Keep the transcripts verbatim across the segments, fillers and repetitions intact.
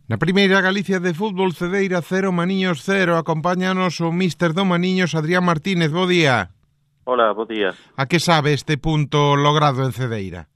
Na primeira Galicia de fútbol, Cedeira cero, Maniños cero. Acompáñanos o míster do Maniños, Adrián Martínez. Bo día. Hola, bo día. A que sabe este punto logrado en Cedeira?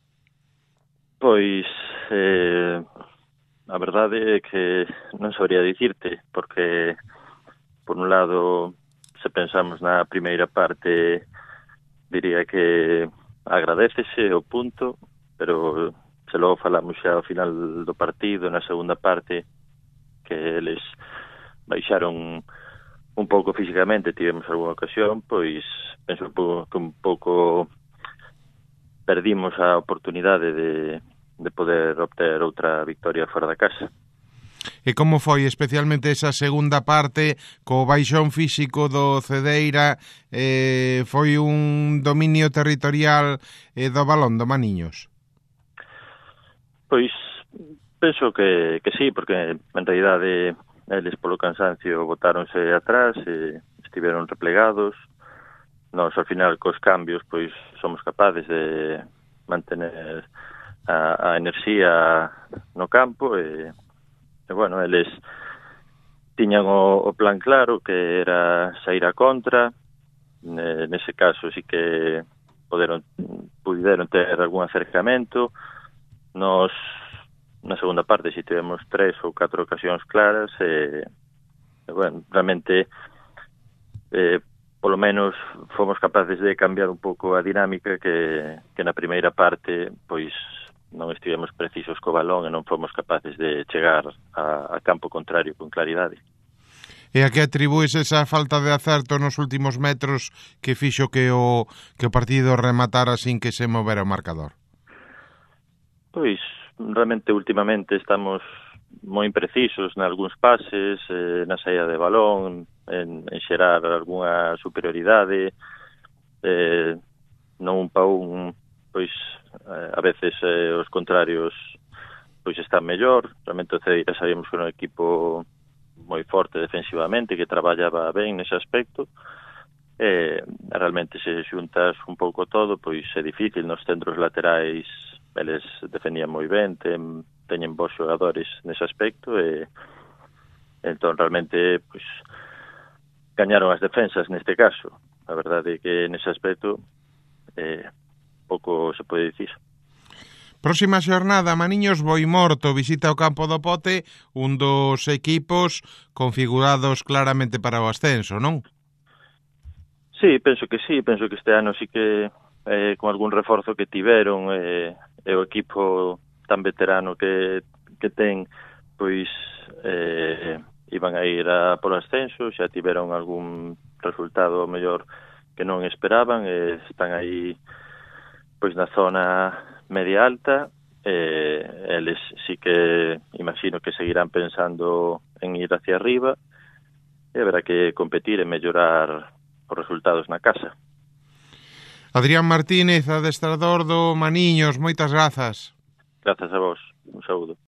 Pois, eh, a verdade é que non sabría dicirte, porque, por un lado, se pensamos na primeira parte, diría que agradécese o punto, pero se logo falamos xa ao final do partido, na segunda parte, que eles baixaron un pouco físicamente, tivemos algunha ocasión, pois penso que un pouco perdimos a oportunidade de, de poder obter outra victoria fora da casa. E como foi especialmente esa segunda parte, co baixón físico do Cedeira, eh, foi un dominio territorial eh, do balón do Maniños? Pois penso que, que sí, porque en realidade eles polo cansancio botáronse atrás e estiveron replegados. Nos, ao final, cos cambios, pois somos capaces de mantener a, a enerxía no campo e, e bueno, eles tiñan o, o plan claro, que era sair a contra. E, nese caso sí que poderon, puderon ter algún acercamento. Nos, na segunda parte, si tivemos tres ou catro ocasións claras, e, e bueno, realmente, eh, polo menos, fomos capaces de cambiar un pouco a dinámica que, que na primeira parte, pois, non estivemos precisos co balón e non fomos capaces de chegar a, a campo contrario con claridade. E a que atribúes esa falta de acerto nos últimos metros que fixo que o, que o partido rematara sin que se movera o marcador? Pois, realmente, últimamente estamos moi imprecisos nalgúns pases, eh, na saída de balón, en, en xerar algunha superioridade, eh, non un pa un, pois, eh, a veces eh, os contrarios pois están mellor. Realmente o Cedeira sabíamos que era un equipo moi forte defensivamente, que traballaba ben nese aspecto, e realmente se xuntas un pouco todo, pois é difícil. Nos centros laterais eles defendían moi ben, ten, teñen bons xogadores nese aspecto, e entón realmente pois gañaron as defensas neste caso. A verdade é que nese aspecto eh, pouco se pode dicir. Próxima xornada, Maniños Boimorto visita o campo do Pote, un dos equipos configurados claramente para o ascenso, non? Sí, penso que sí, penso que este ano sí que eh, con algún reforzo que tiveron, eh, e o equipo tan veterano que, que ten, pois eh, iban a ir a por ascenso, xa tiveron algún resultado mellor que non esperaban, e están aí pois na zona media alta, e eles sí que imagino que seguirán pensando en ir hacia arriba, e haberá que competir e mellorar os resultados na casa. Adrián Martínez, adestrador do Maniños, moitas grazas. Grazas a vos, un saúdo.